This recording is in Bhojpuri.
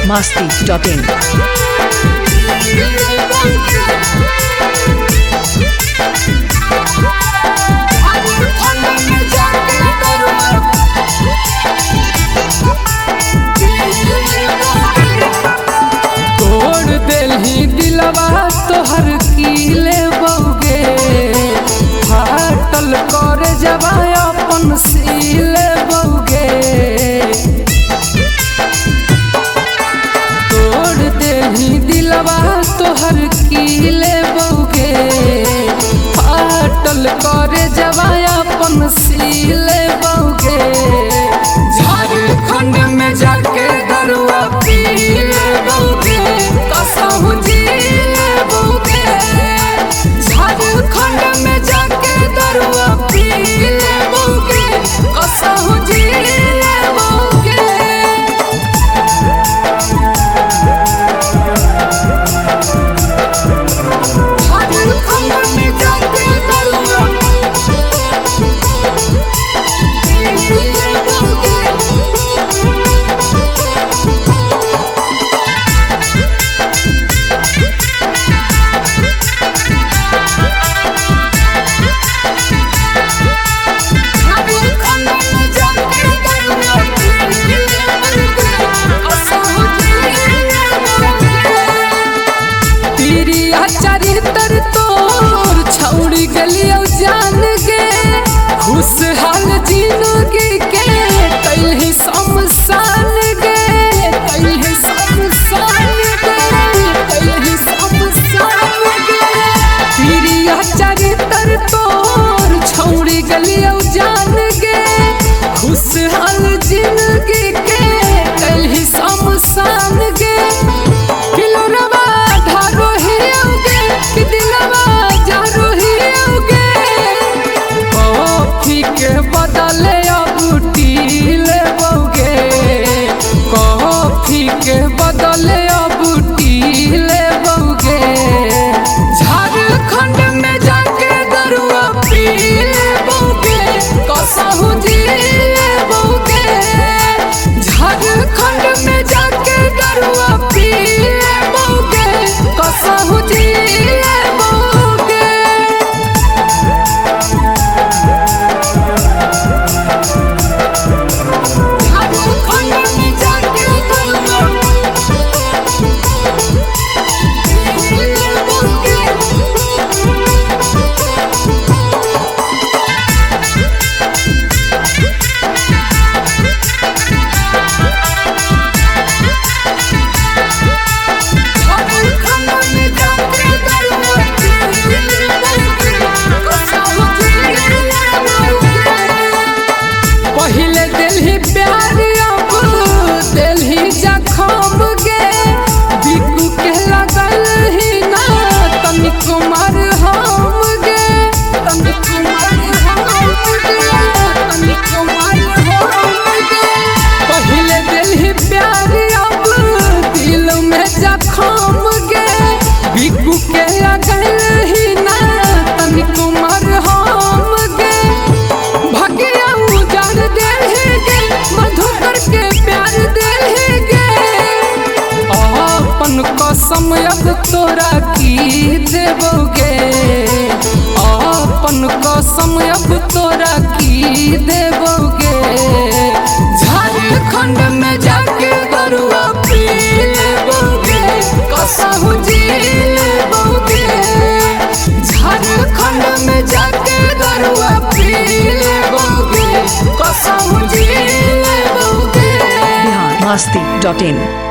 masti.in. तोड़ देलही दिलवा तोहर कीले बउगे, फाटल कर जबा अपन सीले बउगे। तोड़ देलही दिलवा तोहर कीले बउगे, फाटल कर जबा अपन सीले बउगे। झारखंड में जाके दरुआ पीले बउगे, कसहु जीले बउगे। झारखंड में जाके दरुआ पीले बउगे, कसहु जीले बउगे। झारखंड में जाके दरुआ पीले बउगे। चरित्र तोर छौड़ी गलियो जान गे, खुशहाल जिंदगी के कैलही शमशान गे, कैलही शमशान गे, कैलही शमशान गे। प्रिय चरित्र तोर छौड़ी गलियो जान गे, खुशहाल जिंदगी के कैलही शमशान गे। किलोरवा धारो हियोगे कि दिलवा जारो हियोगे, कॉफी के बदले अब टी लेबोगे, कॉफी के बदले अब टी लेबोगे। झारखंड में जाके दरुआ पी लेबोगे, कसहु जी लेबोगे। झारखंड में जाके दरुआ पी लेबोगे, कसहु जी लेबोगे। झारखंड में जाके दरुआ पी लेबोगे। पहिले दिलही प्यार अब दिलही जखम गे, बिकू के लगल ही ना तनिको मरहम गे, तनिको मरहम गे, तनिको मरहम गे। पहिले दिलही प्यार अब दिल में जखम गे, बिकू के लगल ही ना तनिको मरहम गे। भगिया उजाड़ देलहेगे, मधुकर के प्यार देलहेगे। अपन कसम अब तोरा की देबोगे, अपन कसम अब तोरा की देबोगे। झारखंड में जाके दरुआ पी लेबोगे, कसहु जी लेबोगे। झारखंड में जाके दरुआ पी लेबोगे, कसहु जी लेबोगे। masti.in.